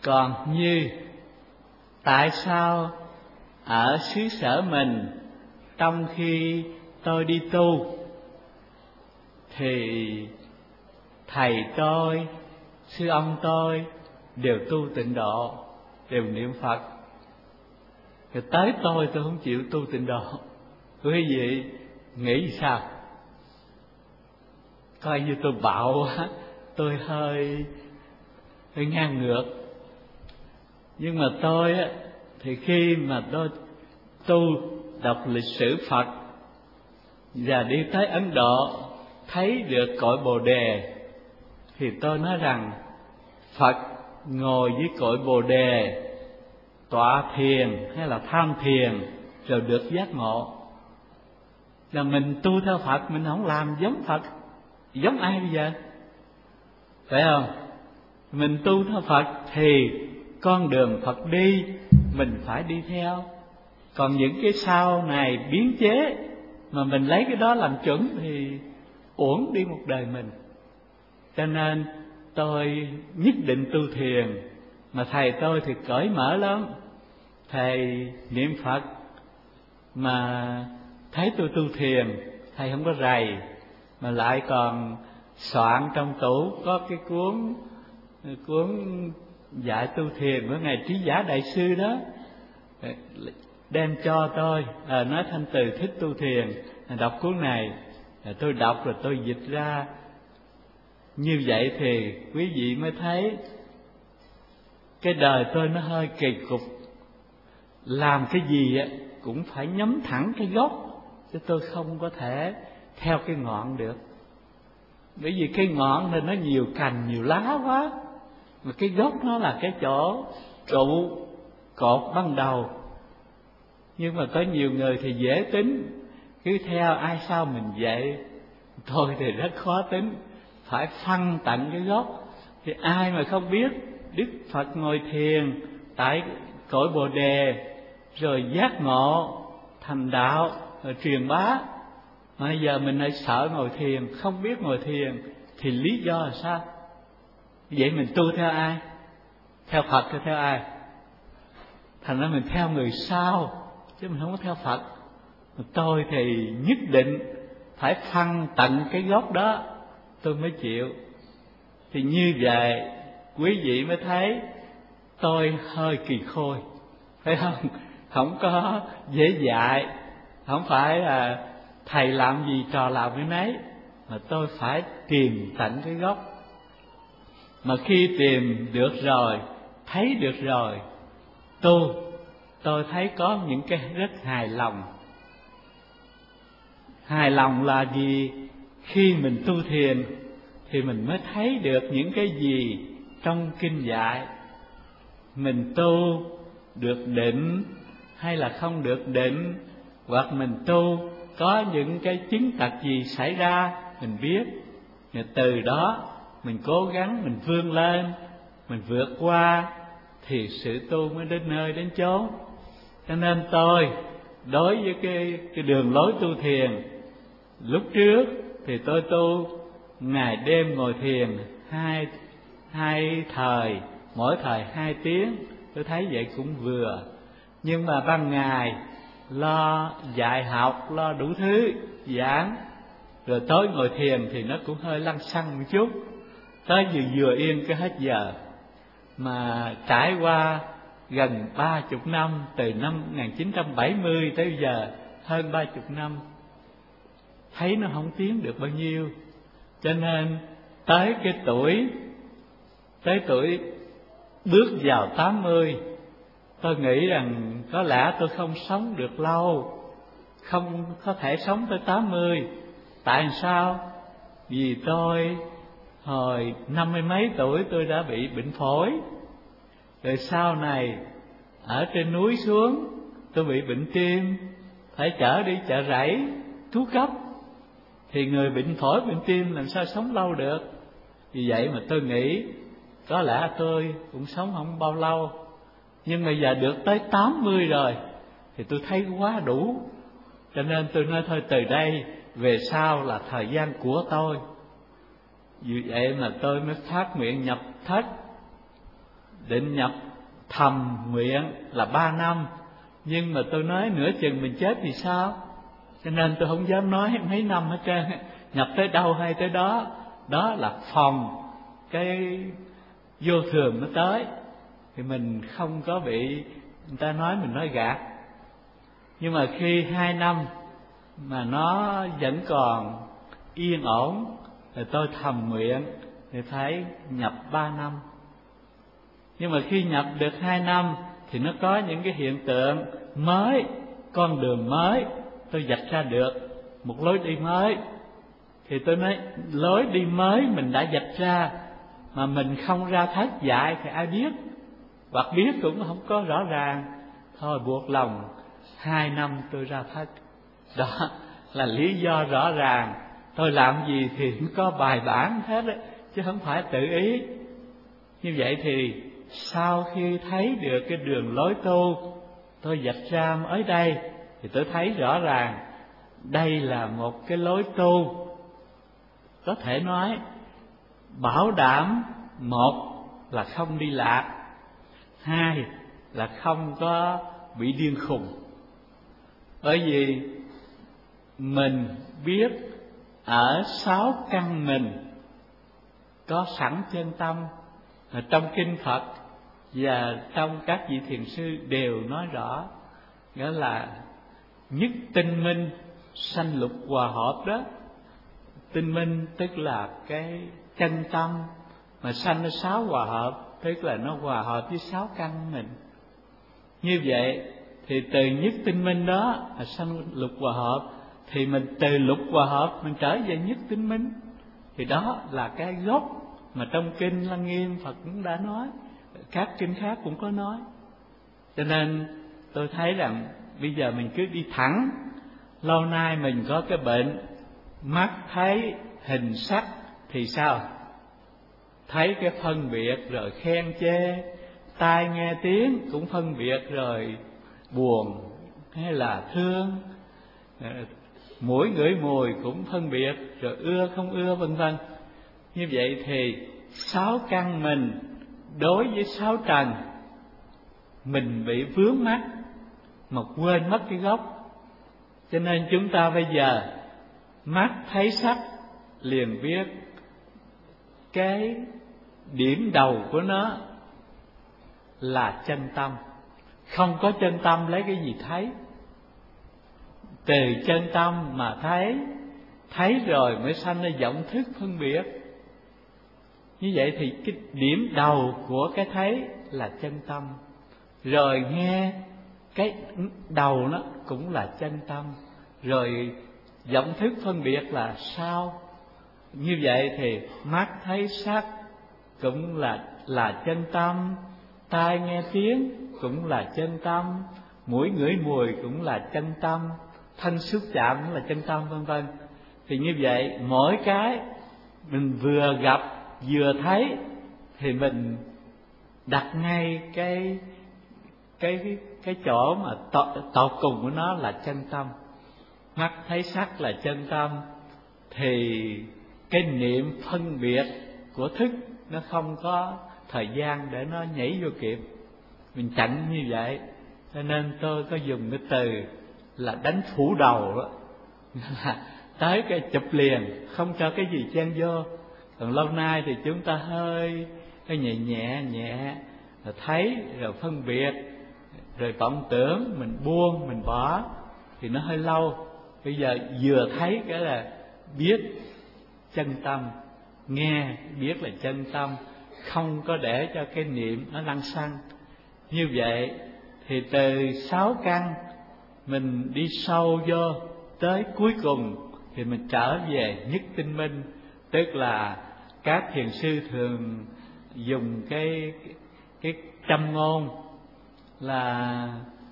Còn như tại sao ở xứ sở mình, trong khi tôi đi tu thì thầy tôi, sư ông tôi đều tu tịnh độ, đều niệm Phật, rồi tới tôi không chịu tu tịnh độ. Quý vị nghĩ sao? Coi như tôi bạo quá, tôi hơi ngang ngược. Nhưng mà tôi á, thì khi mà tôi tu đọc lịch sử Phật và đi tới Ấn Độ thấy được cội Bồ Đề, thì tôi nói rằng Phật ngồi với cội Bồ Đề, tọa thiền hay là tham thiền rồi được giác ngộ. Là mình tu theo Phật, mình không làm giống Phật, giống ai bây giờ? Phải không? Mình tu theo Phật thì con đường Phật đi mình phải đi theo. Còn những cái sau này biến chế mà mình lấy cái đó làm chuẩn thì uổng đi một đời mình. Cho nên tôi nhất định tu thiền. Mà thầy tôi thì cởi mở lắm. Thầy niệm Phật mà thấy tôi tu thiền, thầy không có rầy, mà lại còn soạn trong tủ có cái cuốn dạy tu thiền của ngài Trí Giả Đại Sư đó, đem cho tôi, nói Thanh Từ thích tu thiền, đọc cuốn này. Tôi đọc rồi tôi dịch ra. Như vậy thì quý vị mới thấy cái đời tôi nó hơi kỳ cục. Làm cái gì cũng phải nhắm thẳng cái gốc, chứ tôi không có thể theo cái ngọn được. Bởi vì cái ngọn này nó nhiều cành nhiều lá quá, mà cái gốc nó là cái chỗ trụ cột ban đầu. Nhưng mà có nhiều người thì dễ tính, cứ theo ai sao mình vậy. Tôi thì rất khó tính, phải phân tận cái gốc. Thì ai mà không biết Đức Phật ngồi thiền tại cội Bồ Đề, rồi giác ngộ thành đạo, rồi truyền bá. Mà bây giờ mình lại sợ ngồi thiền, không biết ngồi thiền, thì lý do là sao? Vậy mình tu theo ai? Theo Phật hay theo ai? Thành ra mình theo người sau, chứ mình không có theo Phật. Tôi thì nhất định phải phân tận cái gốc đó tôi mới chịu. Thì như vậy quý vị mới thấy tôi hơi kỳ khôi, phải không? Không có dễ dạy, không phải là thầy làm gì trò làm cái nấy, mà tôi phải tìm tận cái gốc. Mà khi tìm được rồi, thấy được rồi, tôi thấy có những cái rất hài lòng. Hài lòng là gì? Khi mình tu thiền thì mình mới thấy được những cái gì trong kinh dạy. Mình tu được định hay là không được định, hoặc mình tu có những cái chứng tật gì xảy ra mình biết. Và từ đó mình cố gắng, mình vươn lên, mình vượt qua, thì sự tu mới đến nơi đến chốn. Cho nên tôi đối với cái đường lối tu thiền, lúc trước thì tôi tu ngày đêm ngồi thiền hai thời, mỗi thời 2 tiếng, tôi thấy vậy cũng vừa. Nhưng mà ban ngày lo dạy học, lo đủ thứ giảng, rồi tối ngồi thiền thì nó cũng hơi lăng xăng một chút. Tới vừa yên cái hết giờ. Mà trải qua gần 30 năm, từ năm 1970 tới bây giờ, hơn 30 năm, thấy nó không tiến được bao nhiêu. Cho nên tới tuổi bước vào 80, tôi nghĩ rằng có lẽ tôi không sống được lâu, không có thể sống tới 80. Tại sao? Vì tôi hồi 50 mấy tuổi tôi đã bị bệnh phổi. Rồi sau này ở trên núi xuống tôi bị bệnh tim, phải chở đi chợ rẫy thuốc cấp. Thì người bệnh phổi, bệnh tim làm sao sống lâu được? Vì vậy mà tôi nghĩ có lẽ tôi cũng sống không bao lâu. Nhưng mà giờ được tới 80 rồi thì tôi thấy quá đủ. Cho nên tôi nói thôi, từ đây về sau là thời gian của tôi. Vì vậy mà tôi mới phát nguyện nhập thất định nhập thầm nguyện là 3 năm, nhưng mà tôi nói nửa chừng mình chết thì sao, cho nên tôi không dám nói mấy năm hết trơn. Nhập tới đâu hay tới đó, đó là phòng cái vô thường nó tới, thì mình không có bị người ta nói mình nói gạt. Nhưng mà khi 2 năm mà nó vẫn còn yên ổn thì tôi thầm nguyện thì phải nhập 3 năm. Nhưng mà khi nhập được 2 năm thì nó có những cái hiện tượng mới, con đường mới tôi vạch ra được, một lối đi mới. Thì tôi nói lối đi mới mình đã vạch ra mà mình không ra thất dạy thì ai biết, hoặc biết cũng không có rõ ràng. Thôi buộc lòng 2 năm tôi ra thất. Đó là lý do rõ ràng. Tôi làm gì thì cũng có bài bản hết đó, chứ không phải tự ý. Như vậy thì sau khi thấy được cái đường lối tu tôi vạch ra ở đây, thì tôi thấy rõ ràng đây là một cái lối tu có thể nói bảo đảm: một là không đi lạc, hai là không có bị điên khùng. Bởi vì mình biết ở 6 căn mình có sẵn chân tâm. Trong kinh Phật và trong các vị thiền sư đều nói rõ, nghĩa là nhất tinh minh sanh lục hòa hợp đó. Tinh minh tức là cái chân tâm mà sanh ra 6 hòa hợp, tức là nó hòa hợp với 6 căn mình. Như vậy thì từ nhất tinh minh đó là sanh lục hòa hợp, thì mình từ lục hòa hợp mình trở về nhất tinh minh. Thì đó là cái gốc mà trong kinh Lăng Nghiêm Phật cũng đã nói, các kinh khác cũng có nói. Cho nên tôi thấy rằng bây giờ mình cứ đi thẳng. Lâu nay mình có cái bệnh mắt thấy hình sắc thì sao? Thấy cái phân biệt rồi khen chê, tai nghe tiếng cũng phân biệt rồi buồn hay là thương, mũi ngửi mùi cũng phân biệt rồi ưa không ưa, vân vân. Như vậy thì 6 căn mình đối với 6 trần mình bị vướng mắc mà quên mất cái gốc. Cho nên chúng ta bây giờ mắt thấy sắc liền biết cái điểm đầu của nó là chân tâm. Không có chân tâm lấy cái gì thấy? Từ chân tâm mà thấy rồi mới sanh ra vọng thức phân biệt. Như vậy thì cái điểm đầu của cái thấy là chân tâm. Rồi nghe, cái đầu nó cũng là chân tâm. Rồi vọng thức phân biệt là sao? Như vậy thì mắt thấy sắc cũng là chân tâm, tai nghe tiếng cũng là chân tâm, mũi ngửi mùi cũng là chân tâm, thân xúc chạm cũng là chân tâm, vân vân. Thì như vậy mỗi cái mình vừa gặp vừa thấy thì mình đặt ngay cái chỗ mà tột cùng của nó là chân tâm. Mắt thấy sắc là chân tâm, thì cái niệm phân biệt của thức nó không có thời gian để nó nhảy vô kịp, mình chặn như vậy. Cho nên tôi có dùng cái từ là đánh phủ đầu đó, là tới cái chụp liền, không cho cái gì chen vô. Còn lâu nay thì chúng ta hơi nhẹ rồi thấy rồi phân biệt rồi vọng tưởng, mình buông mình bỏ thì nó hơi lâu. Bây giờ vừa thấy cái là biết chân tâm, nghe biết là chân tâm, không có để cho cái niệm nó lăng xăng. Như vậy thì từ 6 căn mình đi sâu vô tới cuối cùng thì mình trở về nhất tinh minh. Tức là các thiền sư thường dùng cái châm ngôn là